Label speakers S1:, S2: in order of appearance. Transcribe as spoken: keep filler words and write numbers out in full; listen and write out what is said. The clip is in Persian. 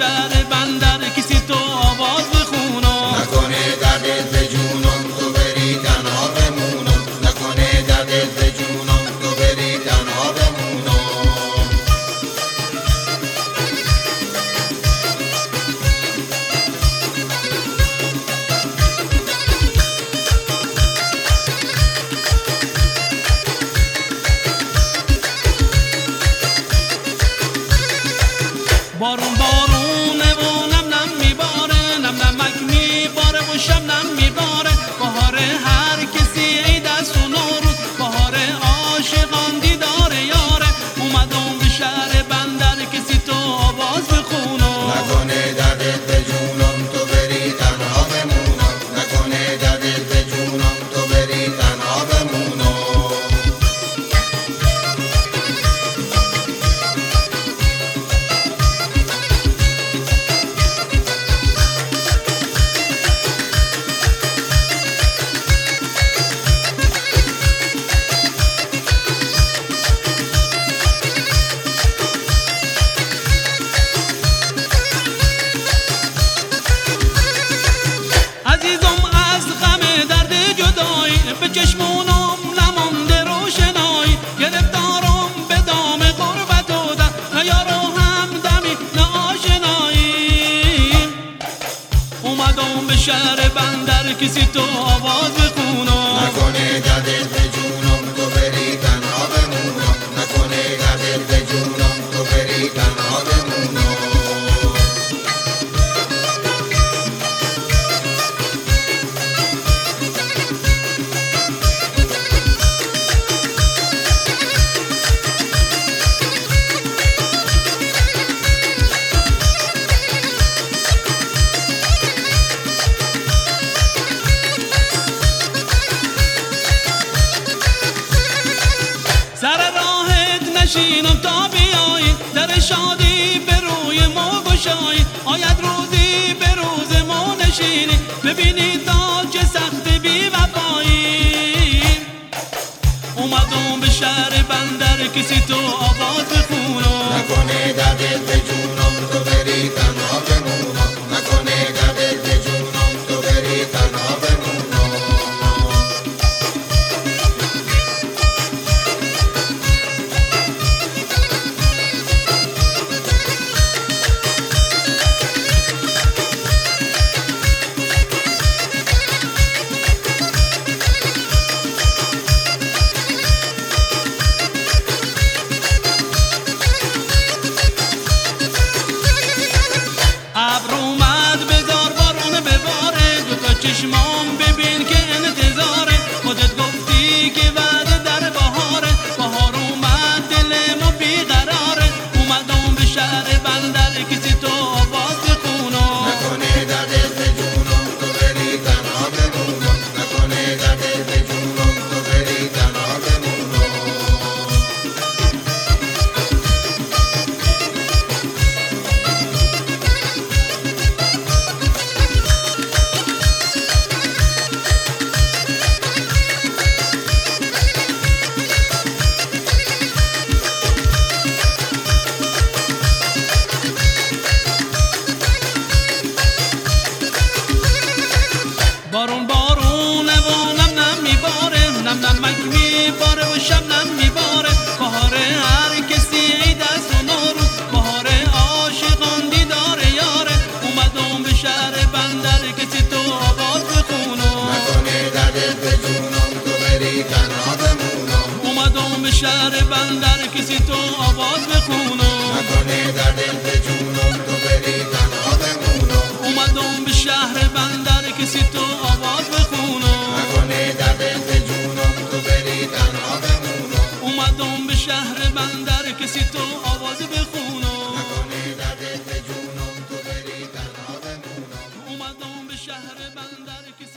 S1: شهر بندر کسی تو آواز بخونم،
S2: نکنه دردت به جونم تو بری تنها بمونم، نکنه دردت به جونم تو بری تنها بمونم.
S1: بارون بارونه و نم نم میباره، نم نمک میباره و شبنم میباره. بهار هر کسی عید است و نوروز، بهار عاشقان دیدار یاره. اومدم به شهر بندر کسی تو آواز بخونم،
S2: نکنه دردت به جونم تو بری تنها بمونم، نکنه دردت به جونم تو بری تنها بمونم.
S1: عزیزم از غم درد جدایی، به چشمونم نمانده روشنایی. گرفتارم به دام غربت و در، نه یار و همدمی نه آشنایی. اومدم به شهر بندر کسی تو آواز بخونم،
S2: نکنه دردت به جونم تو بری تنها بمونم، نکنه دردت به جونم تو بری تنها بمونم.
S1: سر راهت نشینم تا بیایی، در شادی به روی ما گشایی. آید روزی به روز ما نشینی، ببینی تا چه سخت بی وفایی. اومدم به شهر بندر کسی تو آواز بخونم،
S2: نکنه دردت به جونم تو بری تنها بمونم، نکنه دردت به جونم تو بری تنها بمونم.
S1: ابر اومد بزار بارون بباره، دوتا چشمام ببین که انتظاره. خودت گفتی که بعد در بهاره، بهار اومد دل ما بیقراره. اومدم به شهر بندر کسی تو آواز بخونم،
S2: نکنه دردت به جونم تو بری تنها بمونم، نکنه دردت به جونم تو بری تنها بمونم.
S1: بارون بارونه و نم نم میباره، نم نمک میباره و شبنم میباره. بهار هر کسی عید است و نوروز، بهار عاشقان دیدار یاره. اومدم به شهر بندر کسی تو آواز بخونم،
S2: نکنه دردت به جونم تو بری تنها بمونم،
S1: اومدم به شهر بندر کسی تو آواز بخونم،
S2: نکنه دردت به جونم تو بری تنها بمونم،
S1: اومدم به شهر بندر کسی تو آواز بخونم،
S2: نکنه دردت به جونم تو بری تنها بمونم،
S1: اومدم به شهر بندر کسی تو آواز بخونم،
S2: نکنه دردت به جونم تو بری تنها بمونم.
S1: اومدم به شهر بندر کسی